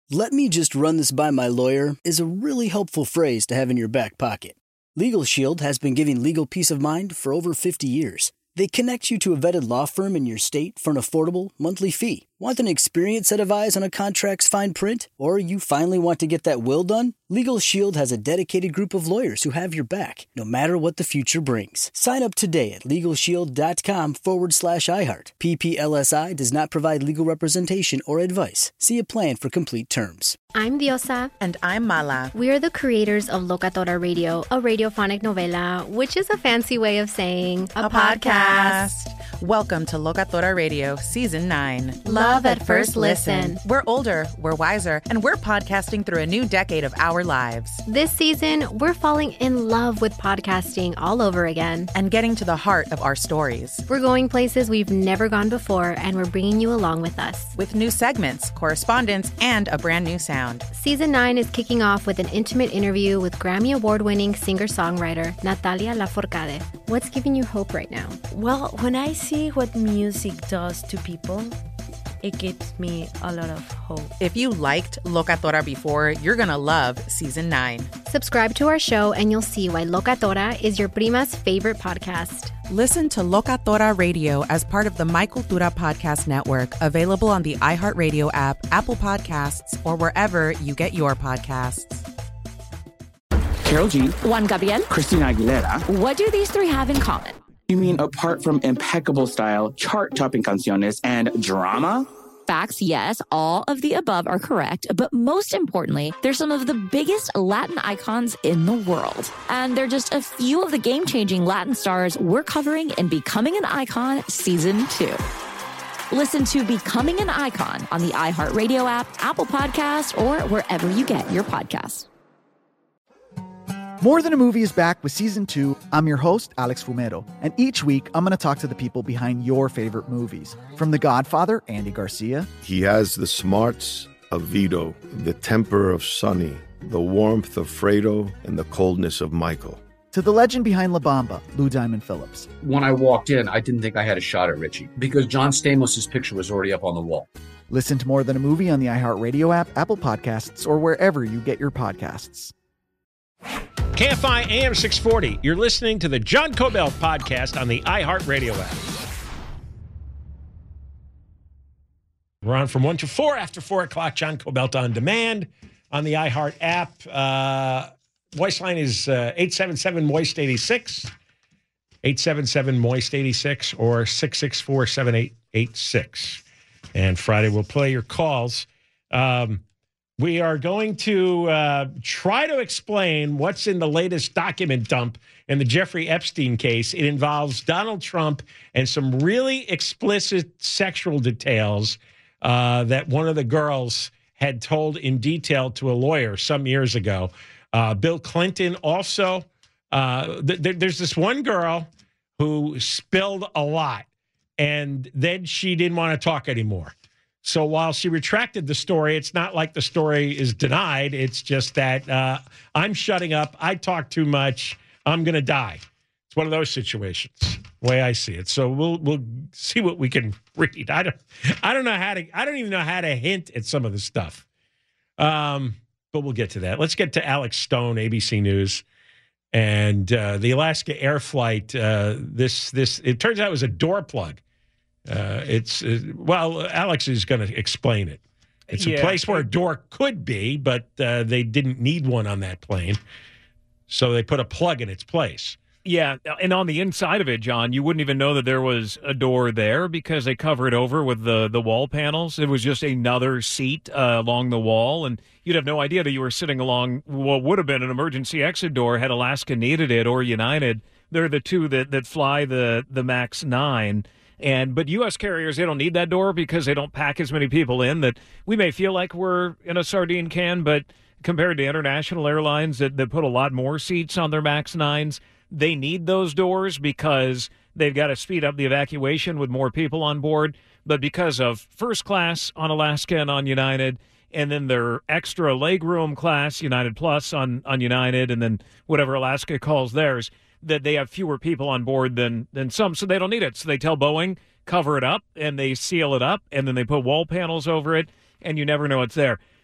"Let me just run this by my lawyer" is a really helpful phrase to have in your back pocket. Legal Shield has been giving legal peace of mind for over 50 years. They connect you to a vetted law firm in your state for an affordable monthly fee. Want an experienced set of eyes on a contract's fine print? Or you finally want to get that will done? Legal Shield has a dedicated group of lawyers who have your back, no matter what the future brings. Sign up today at LegalShield.com/iHeart. PPLSI does not provide legal representation or advice. See a plan for complete terms. I'm Diosa. And I'm Mala. We are the creators of Locatora Radio, a radiophonic novela, which is a fancy way of saying a podcast. Welcome to Locatora Radio, Season 9. Love at first listen. We're older, we're wiser, and we're podcasting through a new decade of our lives. This season, we're falling in love with podcasting all over again. And getting to the heart of our stories. We're going places we've never gone before, and we're bringing you along with us. With new segments, correspondence, and a brand new sound. Season 9 is kicking off with an intimate interview with Grammy Award-winning singer-songwriter Natalia Lafourcade. What's giving you hope right now? Well, when I see what music does to people, it gives me a lot of hope. If you liked Locatora before, you're going to love Season 9. Subscribe to our show and you'll see why Locatora is your prima's favorite podcast. Listen to Locatora Radio as part of the My Cultura Podcast Network, available on the iHeartRadio app, Apple Podcasts, or wherever you get your podcasts. Karol G, Juan Gabriel, Christina Aguilera. What do these three have in common? You mean apart from impeccable style, chart-topping canciones, and drama? Facts, yes, all of the above are correct, but most importantly, they're some of the biggest Latin icons in the world. And they're just a few of the game-changing Latin stars we're covering in Becoming an Icon Season 2. Listen to Becoming an Icon on the iHeartRadio app, Apple Podcasts, or wherever you get your podcasts. More Than a Movie is back with Season 2. I'm your host, Alex Fumero, and each week I'm going to talk to the people behind your favorite movies. From The Godfather, Andy Garcia. He has the smarts of Vito, the temper of Sonny, the warmth of Fredo, and the coldness of Michael. To the legend behind La Bamba, Lou Diamond Phillips. When I walked in, I didn't think I had a shot at Richie because John Stamos' picture was already up on the wall. Listen to More Than a Movie on the iHeartRadio app, Apple Podcasts, or wherever you get your podcasts. KFI AM 640. You're listening to the John Kobylt podcast on the iHeartRadio app. We're on from 1 to 4 after 4 o'clock. John Kobylt on demand on the iHeart app. Voice line is 877-MOIST-86, 877-MOIST-86, or 664-7886. And Friday we'll play your calls. We are going to try to explain what's in the latest document dump in the Jeffrey Epstein case. It involves Donald Trump and some really explicit sexual details that one of the girls had told in detail to a lawyer some years ago. Bill Clinton also. There's this one girl who spilled a lot, and then she didn't want to talk anymore. So while she retracted the story, it's not like the story is denied. It's just that I'm shutting up. I talk too much. I'm going to die. It's one of those situations, the way I see it. So we'll see what we can read. I don't even know how to hint at some of the stuff. But we'll get to that. Let's get to Alex Stone, ABC News, and the Alaska Air flight. It turns out it was a door plug. Alex is going to explain it. It's a place where a door could be, but they didn't need one on that plane, so they put a plug in its place. Yeah, and on the inside of it, John, you wouldn't even know that there was a door there because they cover it over with the wall panels. It was just another seat along the wall, and you'd have no idea that you were sitting along what would have been an emergency exit door had Alaska needed it, or United. They're the two that fly the MAX 9. But U.S. carriers, they don't need that door because they don't pack as many people in. That we may feel like we're in a sardine can, but compared to international airlines that put a lot more seats on their MAX 9s, they need those doors because they've got to speed up the evacuation with more people on board. But because of first class on Alaska and on United, and then their extra legroom class, United Plus on United, and then whatever Alaska calls theirs, that they have fewer people on board than some, so they don't need it. So they tell Boeing, cover it up, and they seal it up, and then they put wall panels over it, and you never know it's there.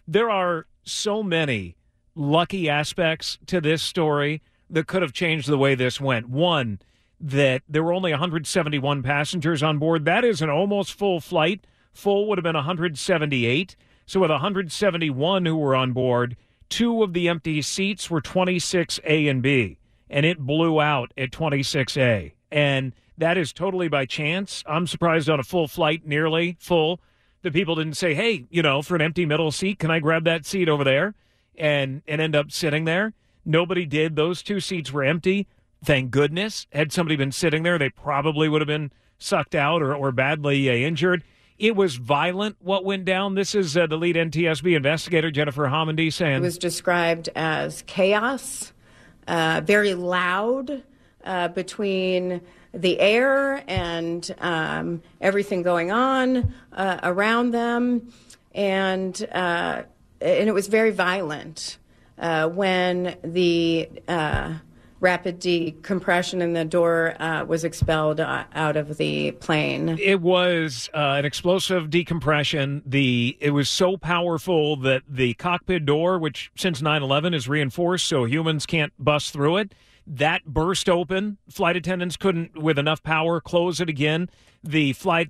there are so many lucky aspects to this story that could have changed the way this went. One, that there were only 171 passengers on board. That is an almost full flight. Full would have been 178. So with 171 who were on board, 2 of the empty seats were 26A and B, and it blew out at 26A. And that is totally by chance. I'm surprised on a full flight, nearly full, that people didn't say, hey, for an empty middle seat, can I grab that seat over there and end up sitting there? Nobody did. Those 2 seats were empty. Thank goodness. Had somebody been sitting there, they probably would have been sucked out or badly injured. It was violent what went down. This is the lead NTSB investigator, Jennifer Homendy, saying. It was described as chaos, very loud between the air and everything going on around them. And it was very violent when the rapid decompression and the door was expelled out of the plane. It was an explosive decompression. It was so powerful that the cockpit door, which since 9/11 is reinforced so humans can't bust through it, that burst open. Flight attendants couldn't, with enough power, close it again. The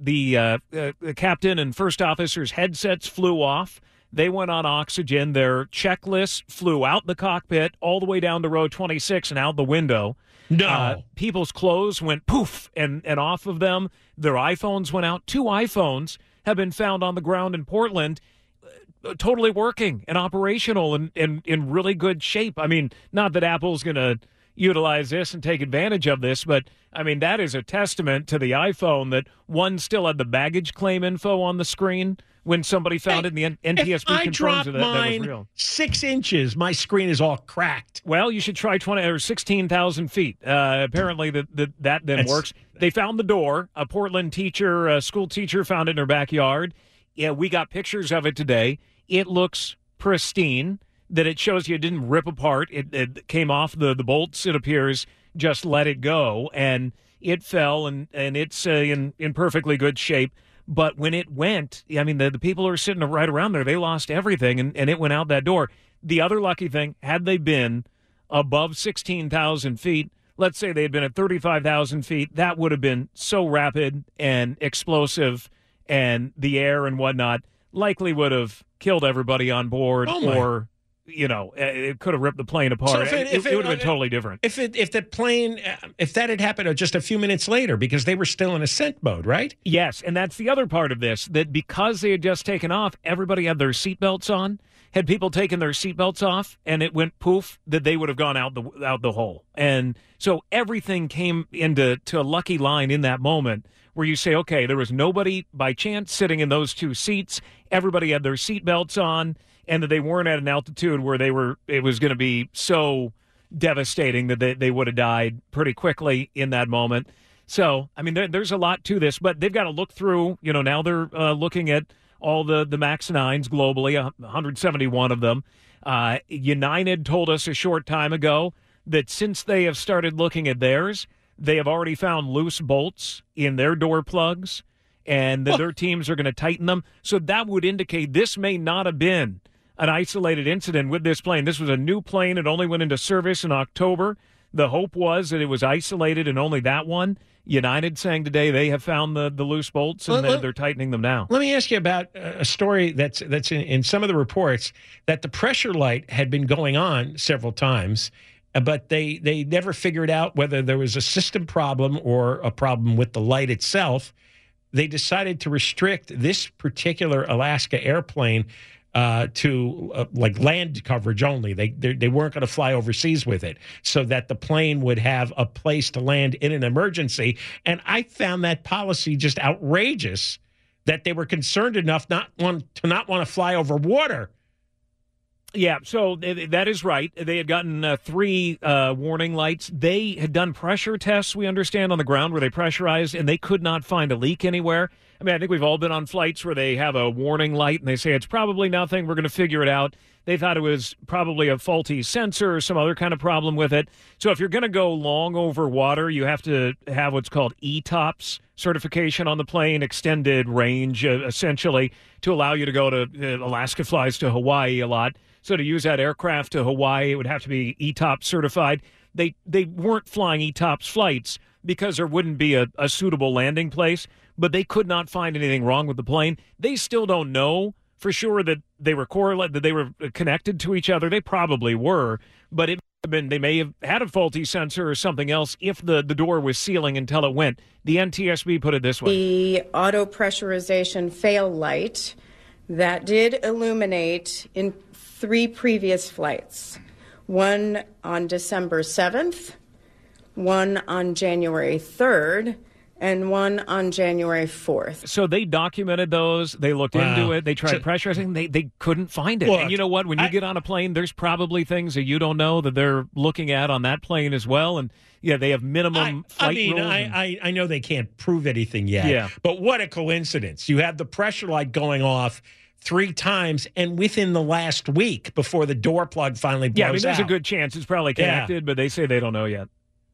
captain and first officer's headsets flew off. They went on oxygen. Their checklist flew out the cockpit all the way down to row 26 and out the window. No. People's clothes went poof and off of them. Their iPhones went out. 2 iPhones have been found on the ground in Portland, totally working and operational and in really good shape. I mean, not that Apple's going to utilize this and take advantage of this, but I mean, that is a testament to the iPhone that one still had the baggage claim info on the screen when somebody found it in the NTSB confirms that was real. 6 inches, my screen is all cracked. Well, you should try 16,000 feet. Apparently that then works. They found the door. A Portland teacher, a school teacher, found it in her backyard. Yeah, we got pictures of it today. It looks pristine. That it shows you it didn't rip apart. It came off the bolts, it appears, just let it go, and it fell, and it's in perfectly good shape. But when it went, I mean, the people who are sitting right around there, they lost everything, and it went out that door. The other lucky thing, had they been above 16,000 feet, let's say they had been at 35,000 feet, that would have been so rapid and explosive, and the air and whatnot likely would have killed everybody on board, or it could have ripped the plane apart. So it would have been totally different. If that had happened just a few minutes later, because they were still in ascent mode, right? Yes, and that's the other part of this, that because they had just taken off, everybody had their seatbelts on. Had people taken their seatbelts off and it went poof, that they would have gone out the hole. And so everything came into a lucky line in that moment where you say, okay, there was nobody by chance sitting in those 2 seats. Everybody had their seatbelts on, and that they weren't at an altitude where it was going to be so devastating that they would have died pretty quickly in that moment. So, I mean, there's a lot to this, but they've got to look through, now they're looking at all the MAX 9s globally, 171 of them. United told us a short time ago that since they have started looking at theirs, they have already found loose bolts in their door plugs, and that their teams are going to tighten them. So that would indicate this may not have been an isolated incident with this plane. This was a new plane. It only went into service in October. The hope was that it was isolated and only that one. United saying today they have found the loose bolts, and they're tightening them now. Let me ask you about a story that's in some of the reports, that the pressure light had been going on several times, but they never figured out whether there was a system problem or a problem with the light itself. They decided to restrict this particular Alaska airplane to land coverage only. They weren't going to fly overseas with it, so that the plane would have a place to land in an emergency. And I found that policy just outrageous, that they were concerned enough not want to fly over water. Yeah, so that is right. They had gotten 3 warning lights. They had done pressure tests, we understand, on the ground where they pressurized, and they could not find a leak anywhere. I mean, I think we've all been on flights where they have a warning light and they say it's probably nothing. We're going to figure it out. They thought it was probably a faulty sensor or some other kind of problem with it. So if you're going to go long over water, you have to have what's called ETOPS certification on the plane, extended range, essentially, to allow you to go to Alaska flies to Hawaii a lot. So to use that aircraft to Hawaii, it would have to be ETOPS certified. They weren't flying ETOPS flights because there wouldn't be a suitable landing place, but they could not find anything wrong with the plane. They still don't know for sure that they were correlated, that they were connected to each other. They probably were, but they may have had a faulty sensor or something else if the door was sealing until it went. The NTSB put it this way. The auto pressurization fail light that did illuminate in 3 previous flights, one on December 7th, one on January 3rd, and one on January 4th. So they documented those. They looked into it. They tried pressurizing. They couldn't find it. Look, and you know what? When you get on a plane, there's probably things that you don't know that they're looking at on that plane as well. And, yeah, they have minimum flight rules. I know they can't prove anything yet. Yeah. But what a coincidence. You have the pressure light going off 3 times and within the last week before the door plug finally blows out. Yeah, I mean, there's a good chance it's probably connected, but they say they don't know yet.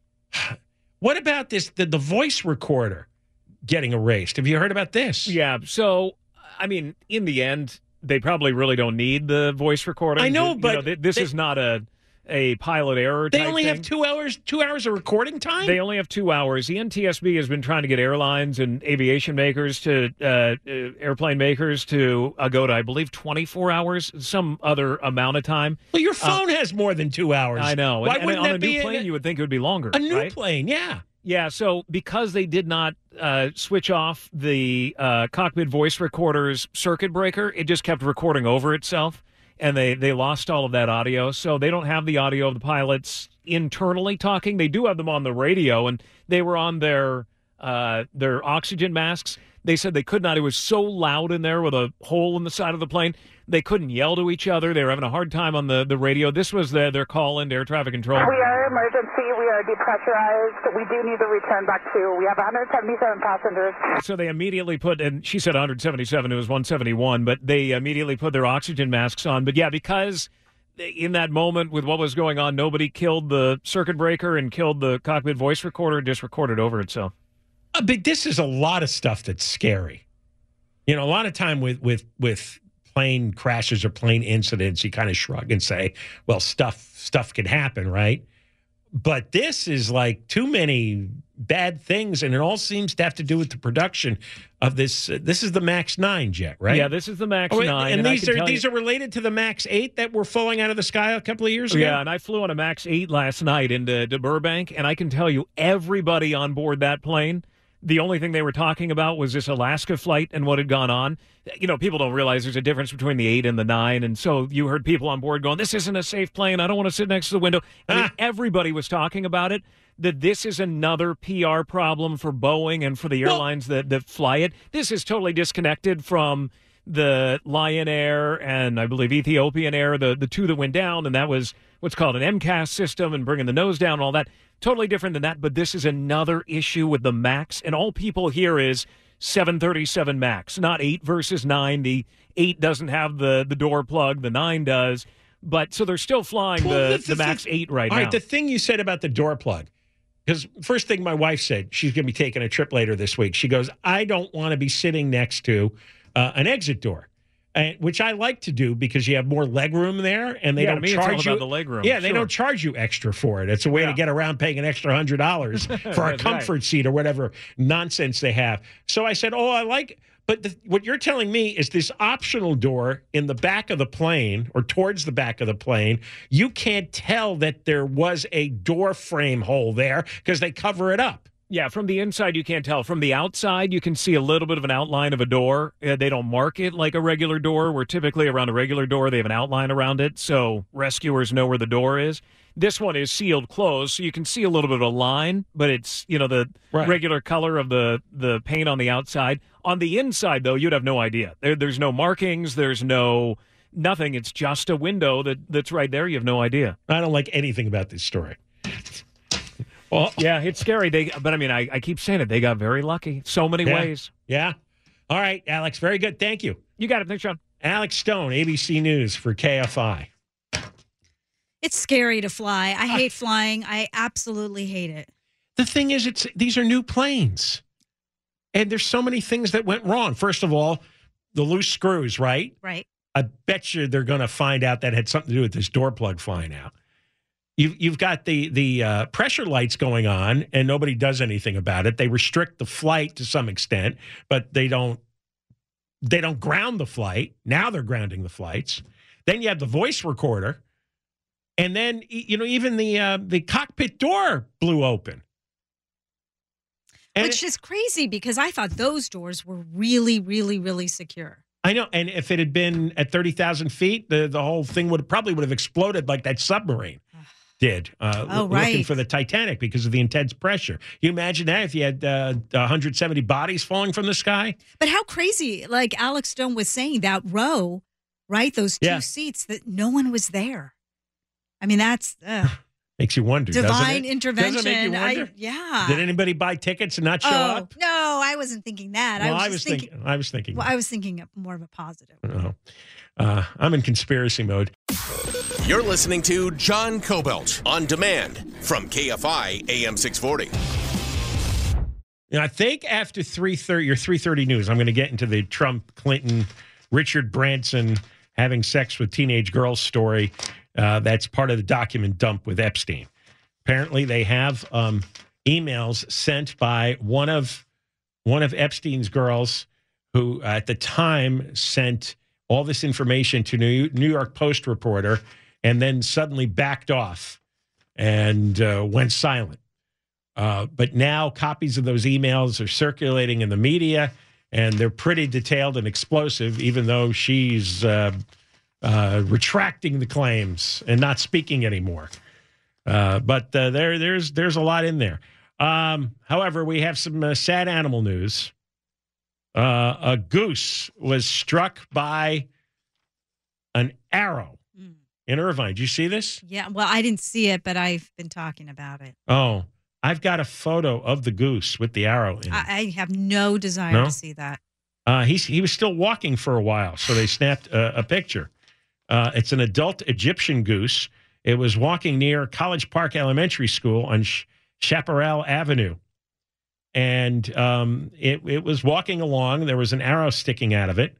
What about this, the voice recorder getting erased? Have you heard about this? Yeah, so, I mean, in the end, they probably really don't need the voice recorder. I know, but this is not a pilot error type They only thing. have 2 hours of recording time? They only have 2 hours. The NTSB has been trying to get airlines and aviation makers to, airplane makers to go to, I believe, 24 hours, some other amount of time. Well, your phone has more than 2 hours. I know. Why and wouldn't on that a be new plane, you would think it would be longer. A new right? plane, yeah. Yeah, so because they did not switch off the cockpit voice recorder's circuit breaker, it just kept recording over itself, and they lost all of that audio. So they don't have the audio of the pilots internally talking. They do have them on the radio, and they were on their oxygen masks. They said they could not. It was so loud in there with a hole in the side of the plane. They couldn't yell to each other. They were having a hard time on the radio. This was their call into air traffic control. We are emergency. We are depressurized. We do need to return back to. We have 177 passengers. So they immediately put, and she said 177. It was 171, but they immediately put their oxygen masks on. But yeah, because in that moment with what was going on, nobody killed the circuit breaker and killed the cockpit voice recorder. It just recorded over itself. But this is a lot of stuff that's scary. You know, a lot of time with plane crashes or plane incidents, you kind of shrug and say, well, stuff can happen, right? But this is like too many bad things, and it all seems to have to do with the production of this. This is the MAX 9 jet, right? Yeah, this is the MAX 9. And these are related to the MAX 8 that were falling out of the sky a couple of years ago? Yeah, and I flew on a MAX 8 last night into Burbank, and I can tell you everybody on board that plane, the only thing they were talking about was this Alaska flight and what had gone on. You know, people don't realize there's a difference between the 8 and the 9, and so you heard people on board going, this isn't a safe plane. I don't want to sit next to the window. I mean, everybody was talking about it, that this is another PR problem for Boeing and for the airlines that fly it. This is totally disconnected from the Lion Air and I believe Ethiopian Air, the 2 that went down, and that was what's called an MCAS system and bringing the nose down and all that. Totally different than that, but this is another issue with the MAX, and all people hear is 737 MAX, not 8 versus 9. The 8 doesn't have the door plug, the 9 does, but so they're still flying the MAX 8 right now. All right, the thing you said about the door plug, because first thing my wife said, she's going to be taking a trip later this week. She goes, I don't want to be sitting next to an exit door. Which I like to do because you have more leg room there, and they don't charge you. About the leg room. Yeah, they don't charge you extra for it. It's a way to get around paying an extra $100 for a comfort seat or whatever nonsense they have. So I said, I like. But what you're telling me is this optional door in the back of the plane or towards the back of the plane. You can't tell that there was a door frame hole there because they cover it up. Yeah, from the inside, you can't tell. From the outside, you can see a little bit of an outline of a door. They don't mark it like a regular door, where typically around a regular door, they have an outline around it, so rescuers know where the door is. This one is sealed closed, so you can see a little bit of a line, but it's, the regular color of the paint on the outside. On the inside, though, you'd have no idea. There's no markings. There's nothing. It's just a window that's right there. You have no idea. I don't like anything about this story. Well, yeah, it's scary. But I mean, I keep saying it. They got very lucky. So many ways. Yeah. All right, Alex. Very good. Thank you. You got it. Thanks, John. Alex Stone, ABC News for KFI. It's scary to fly. I hate flying. I absolutely hate it. The thing is, these are new planes. And there's so many things that went wrong. First of all, the loose screws, right? Right. I bet you they're going to find out that had something to do with this door plug flying out. You've got the pressure lights going on, and nobody does anything about it. They restrict the flight to some extent, but they don't ground the flight. Now they're grounding the flights. Then you have the voice recorder. And then, even the cockpit door blew open. Which is crazy because I thought those doors were really, really, really secure. I know. And if it had been at 30,000 feet, the whole thing would have exploded like that submarine did. Looking for the Titanic because of the intense pressure. You imagine that if you had 170 bodies falling from the sky? But how crazy, like Alex Stone was saying, that row, right? Those two seats, that no one was there. I mean, that's makes you wonder. Divine intervention. Doesn't it make you wonder? Yeah. Did anybody buy tickets and not show up? No, I wasn't thinking that. Well, I was thinking. Well, I was thinking more of a positive. No. I'm in conspiracy mode. You're listening to John Cobelt on demand from KFI AM 640. I think after 3:30 or 3:30 news, I'm going to get into the Trump, Clinton, Richard Branson having sex with teenage girls story. That's part of the document dump with Epstein. Apparently, they have emails sent by one of Epstein's girls, who at the time sent all this information to New York Post reporter, and then suddenly backed off and went silent. But now copies of those emails are circulating in the media, and they're pretty detailed and explosive, even though she's retracting the claims and not speaking anymore. But there's a lot in there. However, we have some sad animal news. A goose was struck by an arrow in Irvine. Did you see this? Yeah, well, I didn't see it, but I've been talking about it. Oh, I've got a photo of the goose with the arrow in it. I have no desire to see that. He was still walking for a while, so they snapped a picture. It's an adult Egyptian goose. It was walking near College Park Elementary School on Chaparral Avenue. And it was walking along. There was an arrow sticking out of it.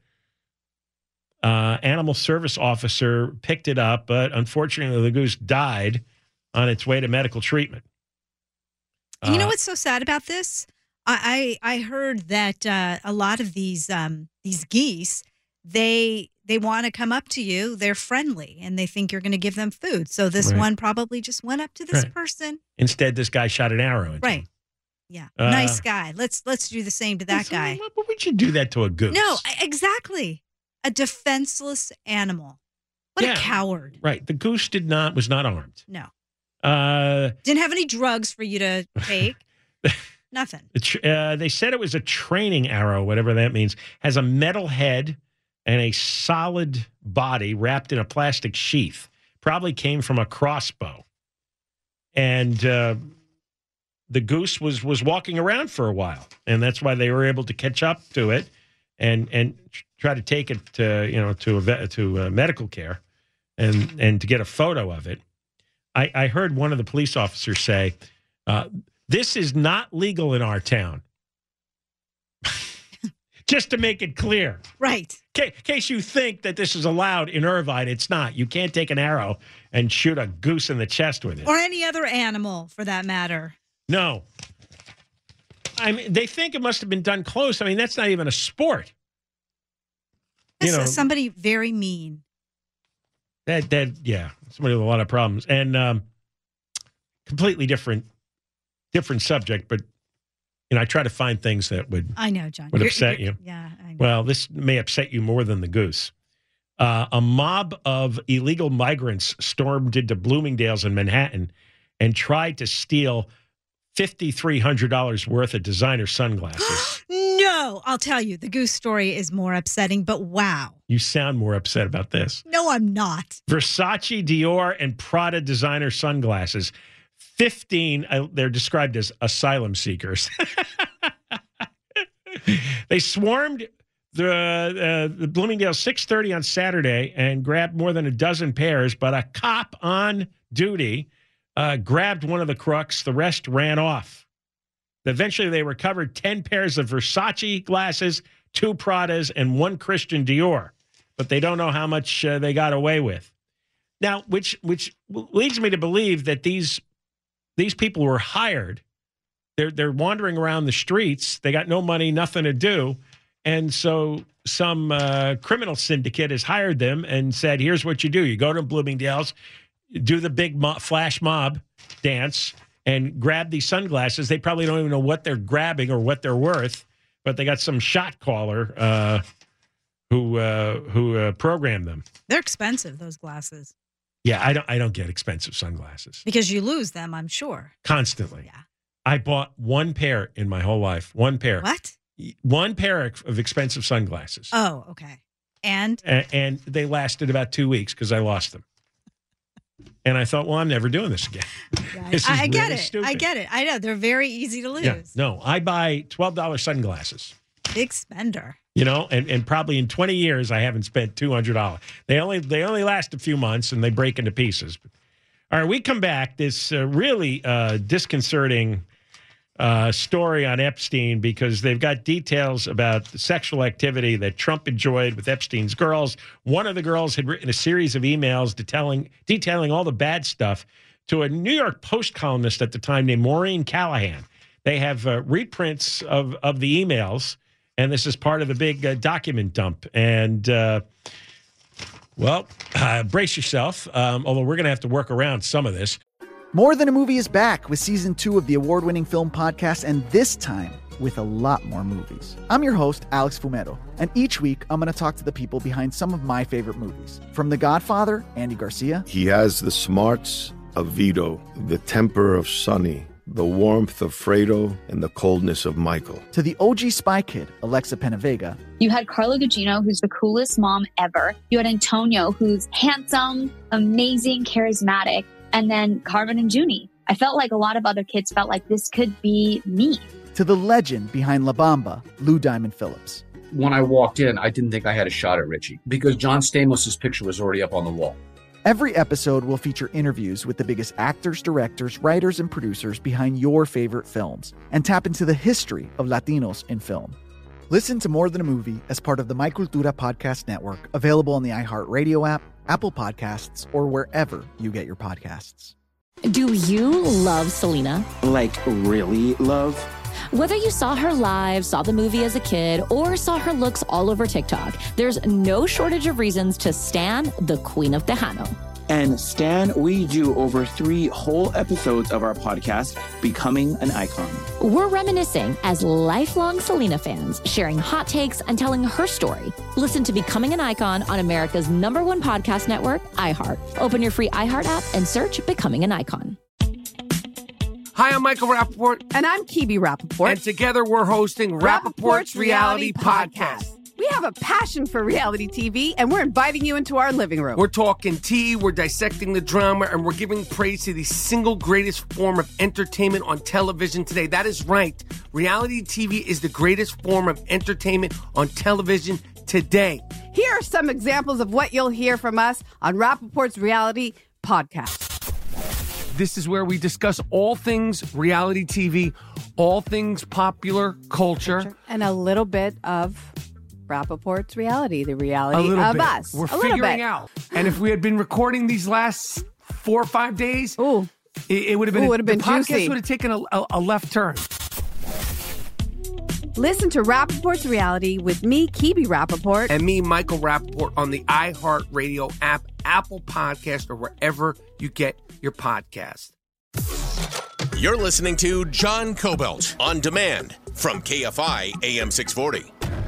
Animal service officer picked it up, but unfortunately the goose died on its way to medical treatment. You know what's so sad about this? I heard that a lot of these geese, they want to come up to you. They're friendly, and they think you're going to give them food. So this one probably just went up to this person. Instead, this guy shot an arrow into him. Yeah, nice guy. Let's do the same to that guy. Why would you do that to a goose? No, exactly. A defenseless animal. What a coward. Right. The goose was not armed. No. Didn't have any drugs for you to take. Nothing. They said it was a training arrow, whatever that means. Has a metal head and a solid body wrapped in a plastic sheath. Probably came from a crossbow. And the goose was walking around for a while, and that's why they were able to catch up to it and try to take it to medical care and to get a photo of it. I heard one of the police officers say, this is not legal in our town. Just to make it clear. Right. In case you think that this is allowed in Irvine, it's not. You can't take an arrow and shoot a goose in the chest with it. Or any other animal, for that matter. No. I mean, they think it must have been done close. I mean, that's not even a sport. Somebody very mean. Yeah, somebody with a lot of problems. And completely different subject, but I try to find things that would upset you. Yeah, I know. Well, this may upset you more than the goose. A mob of illegal migrants stormed into Bloomingdale's in Manhattan and tried to steal $5,300 worth of designer sunglasses. No, I'll tell you, the goose story is more upsetting, but wow. You sound more upset about this. No, I'm not. Versace, Dior, and Prada designer sunglasses. 15, they're described as asylum seekers. They swarmed the Bloomingdale's 6:30 on Saturday and grabbed more than a dozen pairs, but a cop on duty grabbed one of the crooks. The rest ran off. Eventually, they recovered 10 pairs of Versace glasses, 2 Pradas, and 1 Christian Dior, but they don't know how much they got away with. Now, which leads me to believe that these people were hired. They're wandering around the streets. They got no money, nothing to do. And so some criminal syndicate has hired them and said, here's what you do. You go to Bloomingdale's, do the big flash mob dance, and grab these sunglasses. They probably don't even know what they're grabbing or what they're worth, but they got some shot caller who programmed them. They're expensive, those glasses. Yeah, I don't get expensive sunglasses. Because you lose them, I'm sure. Constantly. Yeah. I bought 1 pair in my whole life. 1 pair. What? 1 pair of expensive sunglasses. Oh, okay. And they lasted about 2 weeks because I lost them. And I thought, well, I'm never doing this again. Yeah, This is I get really it. stupid. I get it. I know. They're very easy to lose. Yeah, no, I buy $12 sunglasses. Big spender. You know, and probably in 20 years, I haven't spent $200. They only last a few months, and they break into pieces. All right, we come back. This really disconcerting story on Epstein, because they've got details about the sexual activity that Trump enjoyed with Epstein's girls. One of the girls had written a series of emails detailing all the bad stuff to a New York Post columnist at the time named Maureen Callahan. They have reprints of the emails, and this is part of the big document dump. And, brace yourself, although we're going to have to work around some of this. More Than a Movie is back with season 2 of the award-winning film podcast, and this time with a lot more movies. I'm your host, Alex Fumero, and each week I'm going to talk to the people behind some of my favorite movies. From The Godfather, Andy Garcia. He has the smarts of Vito, the temper of Sonny, the warmth of Fredo, and the coldness of Michael. To the OG Spy Kid, Alexa Penavega. You had Carla Gugino, who's the coolest mom ever. You had Antonio, who's handsome, amazing, charismatic. And then Carmen and Junie. I felt like a lot of other kids felt like this could be me. To the legend behind La Bamba, Lou Diamond Phillips. When I walked in, I didn't think I had a shot at Richie because John Stamos' picture was already up on the wall. Every episode will feature interviews with the biggest actors, directors, writers, and producers behind your favorite films and tap into the history of Latinos in film. Listen to More Than a Movie as part of the My Cultura Podcast Network, available on the iHeartRadio app, Apple Podcasts, or wherever you get your podcasts. Do you love Selena? Like, really love? Whether you saw her live, saw the movie as a kid, or saw her looks all over TikTok, there's no shortage of reasons to stan the Queen of Tejano. And Stan, we do over 3 whole episodes of our podcast, Becoming an Icon. We're reminiscing as lifelong Selena fans, sharing hot takes and telling her story. Listen to Becoming an Icon on America's #1 podcast network, iHeart. Open your free iHeart app and search Becoming an Icon. Hi, I'm Michael Rappaport. And I'm Kibi Rappaport. And together we're hosting Rappaport's Reality Podcast. We have a passion for reality TV, and we're inviting you into our living room. We're talking tea, we're dissecting the drama, and we're giving praise to the single greatest form of entertainment on television today. That is right. Reality TV is the greatest form of entertainment on television today. Here are some examples of what you'll hear from us on Rappaport's Reality Podcast. This is where we discuss all things reality TV, all things popular culture. And a little bit of Rappaport's reality, the reality of bit. us. We're figuring out. And if we had been recording these last 4 or 5 days, it would have been, the podcast juicy. would have taken a left turn. Listen to Rappaport's Reality with me, Kibi Rappaport. And me, Michael Rappaport, on the iHeartRadio app, Apple Podcast, or wherever you get your podcast. You're listening to John Cobelt on demand from KFI AM 640.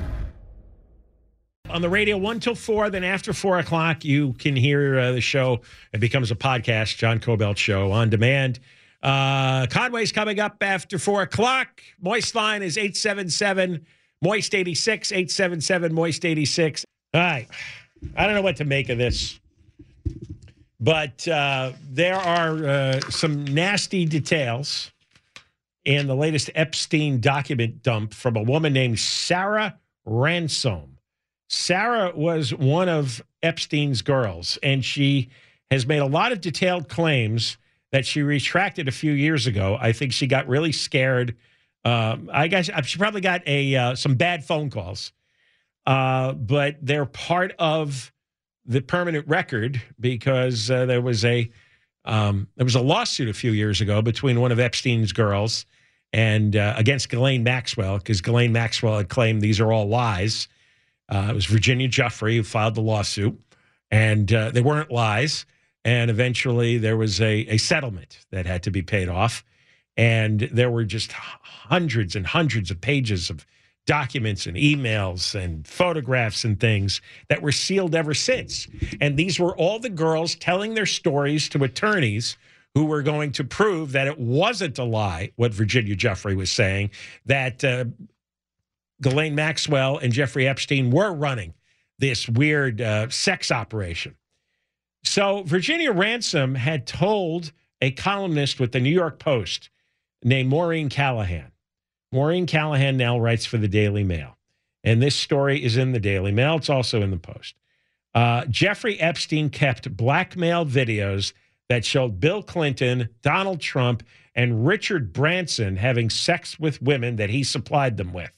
On the radio 1 till 4, then after 4 o'clock, you can hear the show. It becomes a podcast, John Cobelt Show, on demand. Conway's coming up after 4 o'clock. Moist line is 877-MOIST-86, 877-MOIST-86. All right. I don't know what to make of this. But there are some nasty details in the latest Epstein document dump from a woman named Sarah Ransom. Sarah was one of Epstein's girls, and she has made a lot of detailed claims that she retracted a few years ago. I think she got really scared. I guess she probably got some bad phone calls, but they're part of the permanent record because there was a lawsuit a few years ago between one of Epstein's girls and against Ghislaine Maxwell, because Ghislaine Maxwell had claimed these are all lies. It was Virginia Giuffre who filed the lawsuit, and they weren't lies. And eventually there was a settlement that had to be paid off. And there were just hundreds and hundreds of pages of documents and emails and photographs and things that were sealed ever since. And these were all the girls telling their stories to attorneys who were going to prove that it wasn't a lie, what Virginia Giuffre was saying, that Ghislaine Maxwell and Jeffrey Epstein were running this weird sex operation. So Virginia Ransom had told a columnist with the New York Post named Maureen Callahan. Maureen Callahan now writes for the Daily Mail. And this story is in the Daily Mail. It's also in the Post. Jeffrey Epstein kept blackmail videos that showed Bill Clinton, Donald Trump, and Richard Branson having sex with women that he supplied them with.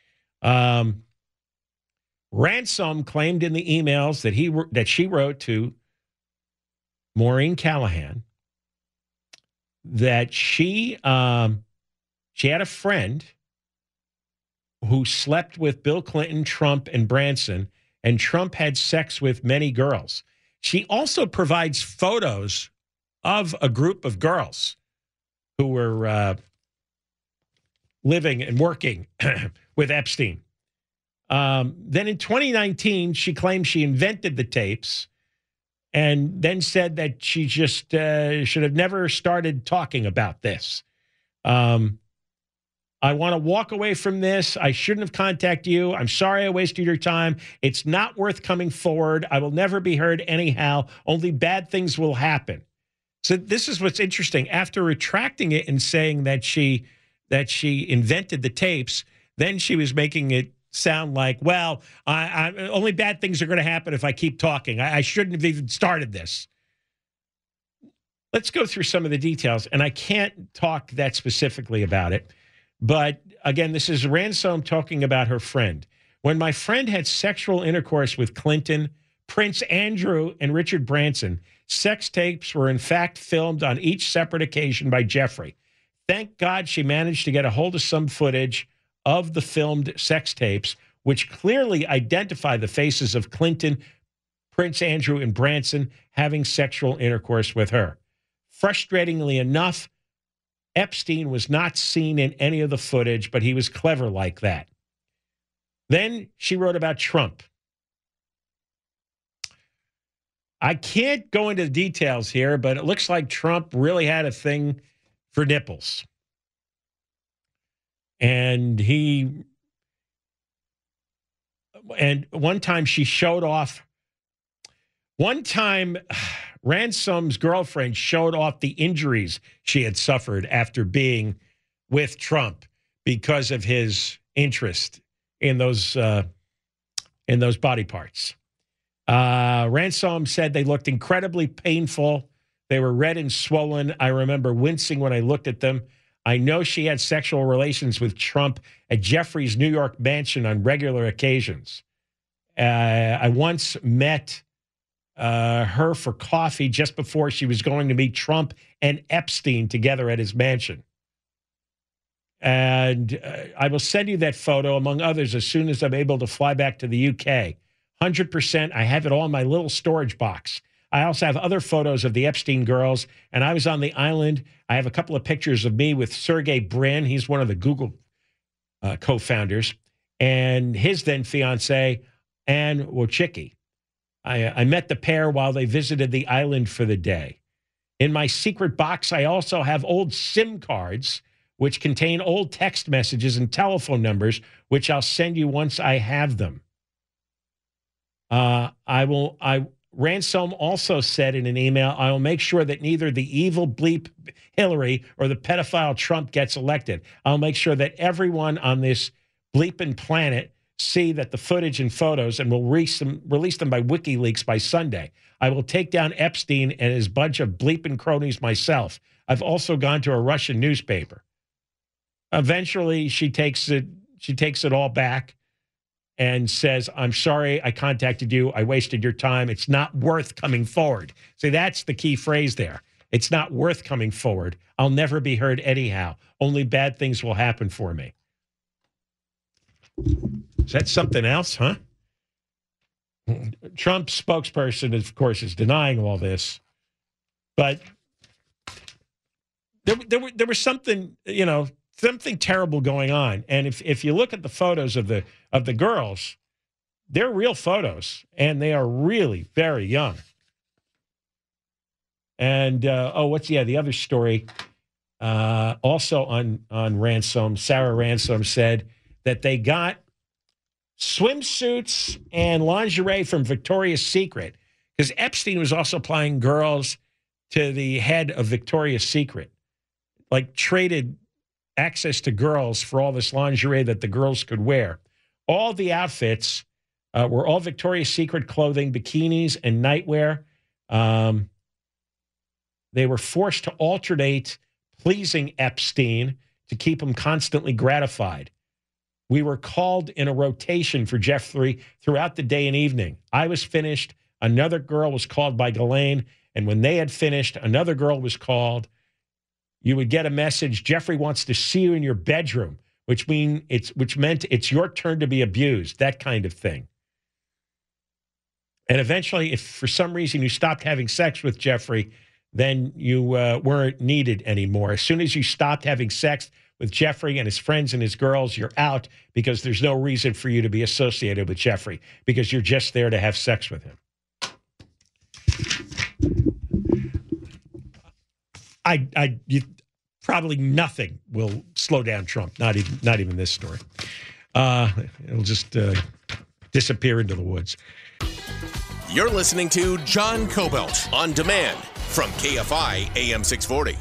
Ransom claimed in the emails that she wrote to Maureen Callahan that she had a friend who slept with Bill Clinton, Trump, and Branson, and Trump had sex with many girls. She also provides photos of a group of girls who were living and working with Epstein. Then in 2019, she claimed she invented the tapes and then said that she just should have never started talking about this. I want to walk away from this. I shouldn't have contacted you. I'm sorry I wasted your time. It's not worth coming forward. I will never be heard anyhow. Only bad things will happen. So this is what's interesting. After retracting it and saying that she invented the tapes, then she was making it sound like, well, only bad things are going to happen if I keep talking. I shouldn't have even started this. Let's go through some of the details, and I can't talk that specifically about it. But again, this is Ransom talking about her friend. When my friend had sexual intercourse with Clinton, Prince Andrew, and Richard Branson, sex tapes were in fact filmed on each separate occasion by Jeffrey. Thank God she managed to get a hold of some footage of the filmed sex tapes, which clearly identify the faces of Clinton, Prince Andrew, and Branson having sexual intercourse with her. Frustratingly enough, Epstein was not seen in any of the footage, but he was clever like that. Then she wrote about Trump. I can't go into the details here, but it looks like Trump really had a thing for nipples. And one time she showed off, Ransom's girlfriend showed off the injuries she had suffered after being with Trump because of his interest in those body parts. Ransom said they looked incredibly painful. They were red and swollen. I remember wincing when I looked at them. I know she had sexual relations with Trump at Jeffrey's New York mansion on regular occasions. I once met her for coffee just before she was going to meet Trump and Epstein together at his mansion. And I will send you that photo, among others, as soon as I'm able to fly back to the UK. 100%. I have it all in my little storage box. I also have other photos of the Epstein girls, and I was on the island. I have a couple of pictures of me with Sergey Brin. He's one of the Google co-founders, and his then fiancee, Anne Wojcicki. I met the pair while they visited the island for the day. In my secret box, I also have old SIM cards, which contain old text messages and telephone numbers, which I'll send you once I have them. Ransom also said in an email, I will make sure that neither the evil bleep Hillary or the pedophile Trump gets elected. I'll make sure that everyone on this bleeping planet see that the footage and photos and will release them by WikiLeaks by Sunday. I will take down Epstein and his bunch of bleeping cronies myself. I've also gone to a Russian newspaper. Eventually, she takes it all back and says, I'm sorry, I contacted you. I wasted your time. It's not worth coming forward. See, that's the key phrase there. It's not worth coming forward. I'll never be heard anyhow. Only bad things will happen for me. Is that something else, huh? Trump's spokesperson, of course, is denying all this. But there was something, something terrible going on. And if you look at the photos of the girls, they're real photos, and they are really very young. And the other story, also on Ransom, Sarah Ransom said that they got swimsuits and lingerie from Victoria's Secret, because Epstein was also applying girls to the head of Victoria's Secret, like traded access to girls for all this lingerie that the girls could wear. All the outfits were all Victoria's Secret clothing, bikinis and nightwear. They were forced to alternate pleasing Epstein to keep him constantly gratified. We were called in a rotation for Jeffrey throughout the day and evening. I was finished. Another girl was called by Ghislaine. And when they had finished, another girl was called. You would get a message, Jeffrey wants to see you in your bedroom, which meant it's your turn to be abused, that kind of thing. And eventually, if for some reason you stopped having sex with Jeffrey, then you weren't needed anymore. As soon as you stopped having sex with Jeffrey and his friends and his girls, you're out, because there's no reason for you to be associated with Jeffrey, because you're just there to have sex with him. Probably nothing will slow down Trump. Not even this story. It'll just disappear into the woods. You're listening to John Kobylt on demand from KFI AM 640.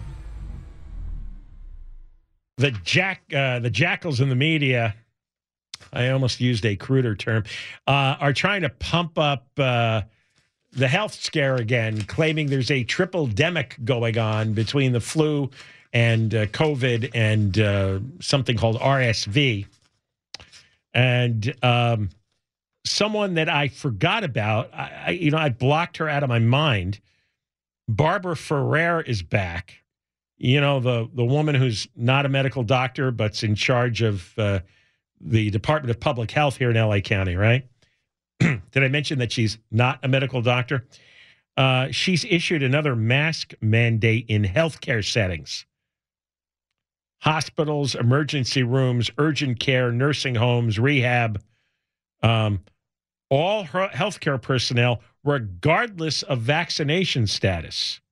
The jackals in the media, I almost used a cruder term, are trying to pump up the health scare again, claiming there's a triple-demic going on between the flu and COVID and something called RSV. And someone that I forgot about, I blocked her out of my mind. Barbara Ferrer is back. The woman who's not a medical doctor, but's in charge of the Department of Public Health here in LA County, right? Did I mention that she's not a medical doctor? She's issued another mask mandate in healthcare settings. Hospitals, emergency rooms, urgent care, nursing homes, rehab, all healthcare personnel, regardless of vaccination status.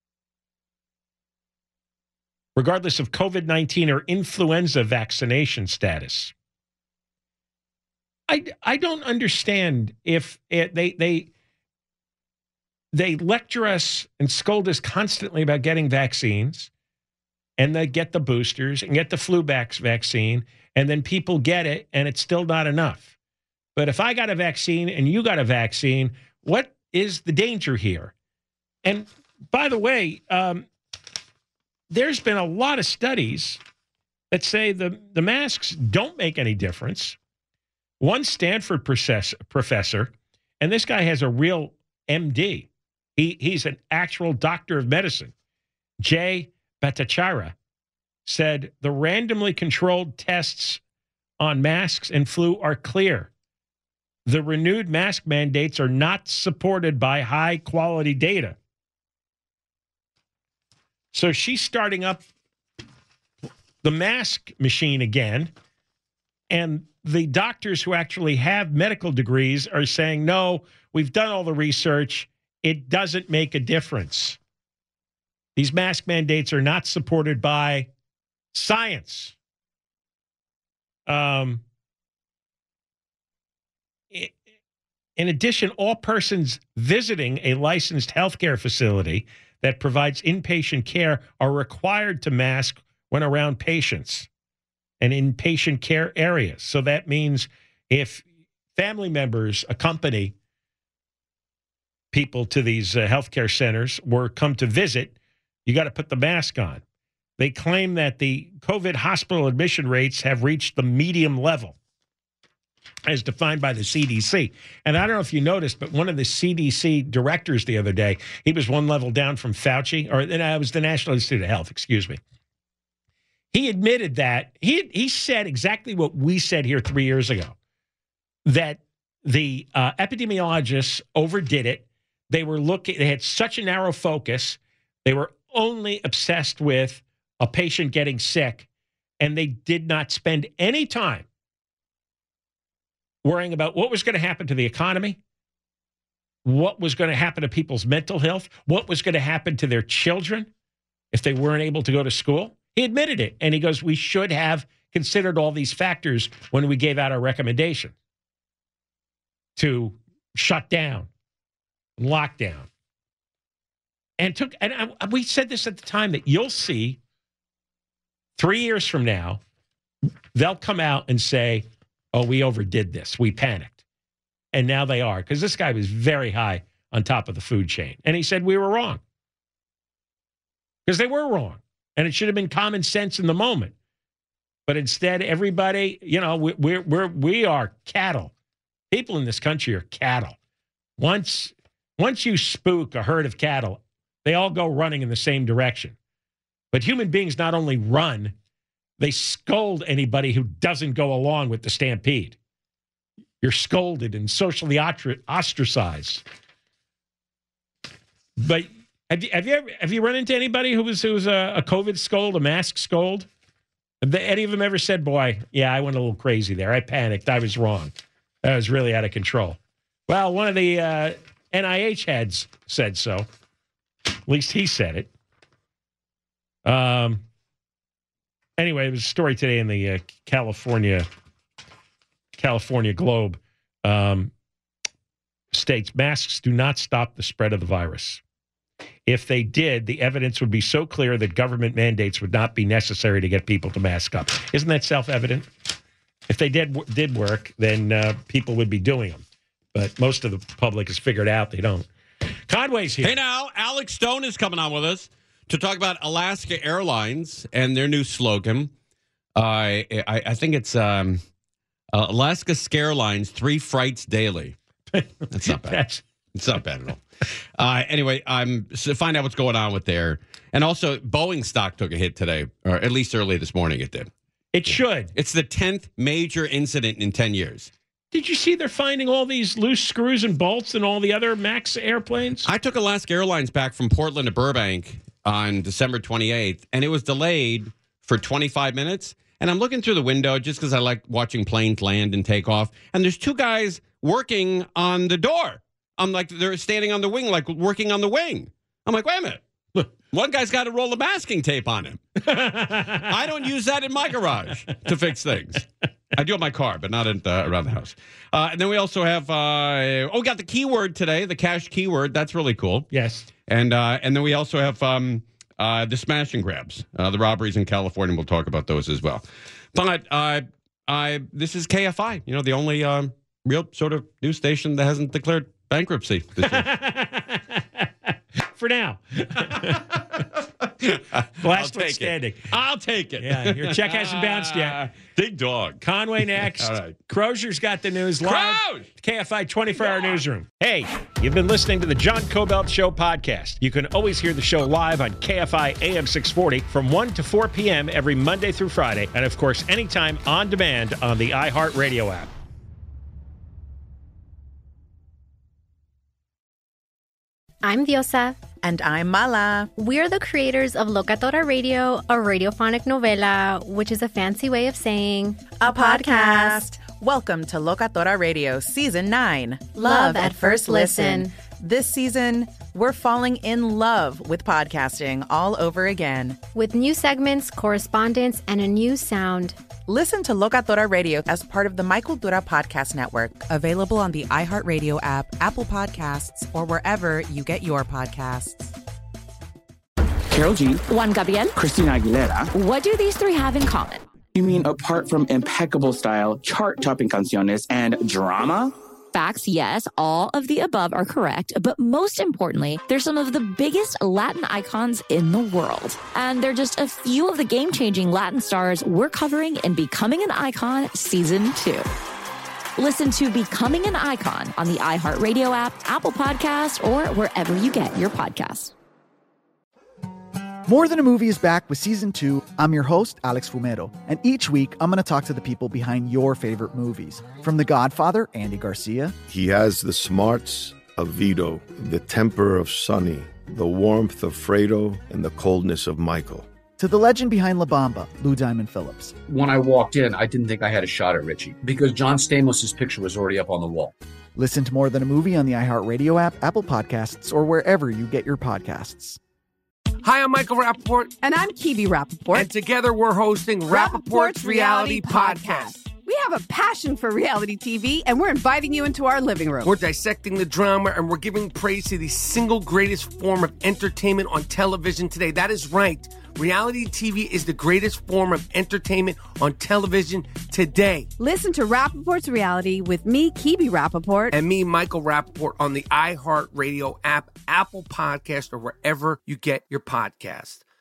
Regardless of COVID-19 or influenza vaccination status. I don't understand if they lecture us and scold us constantly about getting vaccines, and they get the boosters and get the flu vaccine, and then people get it, and it's still not enough. But if I got a vaccine and you got a vaccine, what is the danger here? And by the way, there's been a lot of studies that say the masks don't make any difference. One Stanford professor, and this guy has a real MD. He's an actual doctor of medicine. Jay Bhattacharya said the randomly controlled tests on masks and flu are clear. The renewed mask mandates are not supported by high-quality data. So she's starting up the mask machine again, and the doctors who actually have medical degrees are saying, no, we've done all the research. It doesn't make a difference. These mask mandates are not supported by science. In addition, all persons visiting a licensed healthcare facility that provides inpatient care are required to mask when around patients and in patient care areas. So that means If family members accompany people to these healthcare centers or come to visit, you got to put the mask on. They claim that the COVID hospital admission rates have reached the medium level as defined by the CDC. And I don't know if you noticed, but one of the CDC directors the other day, he was one level down from Fauci, or it was the National Institute of Health, excuse me. He admitted that he said exactly what we said here 3 years ago, that the epidemiologists overdid it. They had such a narrow focus. They were only obsessed with a patient getting sick, and they did not spend any time worrying about what was going to happen to the economy, what was going to happen to people's mental health, what was going to happen to their children if they weren't able to go to school. He admitted it, and he goes, we should have considered all these factors when we gave out our recommendation to shut down, lock down. And we said this at the time, that you'll see 3 years from now, they'll come out and say, oh, we overdid this. We panicked. And now they are, because this guy was very high on top of the food chain. And he said we were wrong. Because they were wrong. And it should have been common sense in the moment. But instead, everybody, we are cattle. People in this country are cattle. Once you spook a herd of cattle, they all go running in the same direction. But human beings not only run, they scold anybody who doesn't go along with the stampede. You're scolded and socially ostracized. But have you run into anybody who was a COVID scold, a mask scold? Have any of them ever said, boy, yeah, I went a little crazy there. I panicked. I was wrong. I was really out of control. Well, one of the NIH heads said so. At least he said it. Anyway, there was a story today in the California Globe. States masks do not stop the spread of the virus. If they did, the evidence would be so clear that government mandates would not be necessary to get people to mask up. Isn't that self-evident? If they did work, then people would be doing them. But most of the public has figured out they don't. Conway's here. Hey now, Alex Stone is coming on with us to talk about Alaska Airlines and their new slogan. I think it's Alaska Scarelines, 3 frights daily. That's not bad. It's not bad at all. Anyway, so find out what's going on with there. And also, Boeing stock took a hit today, or at least early this morning it did. It should. It's the 10th major incident in 10 years. Did you see they're finding all these loose screws and bolts in all the other MAX airplanes? I took Alaska Airlines back from Portland to Burbank on December 28th, and it was delayed for 25 minutes. And I'm looking through the window just because I like watching planes land and take off. And there's 2 guys working on the door. I'm like, they're standing on the wing, like working on the wing. I'm like, wait a minute. One guy's got a roll of masking tape on him. I don't use that in my garage to fix things. I do in my car, but not around the house. And then we also have, we got the keyword today, the cash keyword. That's really cool. Yes. And then we also have the smash and grabs, the robberies in California. We'll talk about those as well. But this is KFI, the only real sort of news station that hasn't declared bankruptcy this year. For now. Last one standing. I'll take it. Yeah, your check hasn't bounced yet. Big dog. Conway next. All right. Crozier's got the news live. KFI 24-hour newsroom. Hey, you've been listening to the John Cobelt Show podcast. You can always hear the show live on KFI AM 640 from 1 to 4 p.m. every Monday through Friday. And, of course, anytime on demand on the iHeartRadio app. I'm Diosa. And I'm Mala. We're the creators of Locatora Radio, a radiophonic novela, which is a fancy way of saying a podcast. Welcome to Locatora Radio Season 9. Love at First Listen. This season, we're falling in love with podcasting all over again. With new segments, correspondence, and a new sound. Listen to Locatora Radio as part of the My Cultura Podcast Network. Available on the iHeartRadio app, Apple Podcasts, or wherever you get your podcasts. Carol G. Juan Gabriel. Christina Aguilera. What do these 3 have in common? You mean apart from impeccable style, chart-topping canciones, and drama? Facts, yes, all of the above are correct, but most importantly, they're some of the biggest Latin icons in the world. And they're just a few of the game-changing Latin stars we're covering in Becoming an Icon Season 2. Listen to Becoming an Icon on the iHeartRadio app, Apple Podcasts, or wherever you get your podcasts. More Than a Movie is back with Season 2. I'm your host, Alex Fumero, and each week I'm going to talk to the people behind your favorite movies. From The Godfather, Andy Garcia. He has the smarts of Vito, the temper of Sonny, the warmth of Fredo, and the coldness of Michael. To the legend behind La Bamba, Lou Diamond Phillips. When I walked in, I didn't think I had a shot at Richie because John Stamos' picture was already up on the wall. Listen to More Than a Movie on the iHeartRadio app, Apple Podcasts, or wherever you get your podcasts. Hi, I'm Michael Rappaport. And I'm Kibi Rappaport. And together we're hosting Rappaport's Reality Podcast. We have a passion for reality TV, and we're inviting you into our living room. We're dissecting the drama, and we're giving praise to the single greatest form of entertainment on television today. That is right. Reality TV is the greatest form of entertainment on television today. Listen to Rappaport's Reality with me, Kibi Rappaport. And me, Michael Rappaport, on the iHeartRadio app, Apple Podcast, or wherever you get your podcast.